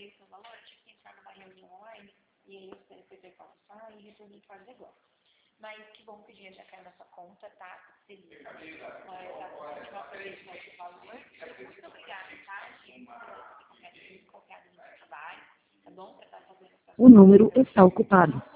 mandei o seu valor, eu tive que entrar numa reunião online, e aí eu fui ter que almoçar e resolvi fazer agora. Mas que bom que o dinheiro já caiu na sua conta, tá? Feliz. Tá continuar feliz com esse valor. Muito obrigada, tá, gente? Se quiser qualquer área do trabalho, tá bom? Pra estar fazendo O número está ocupado.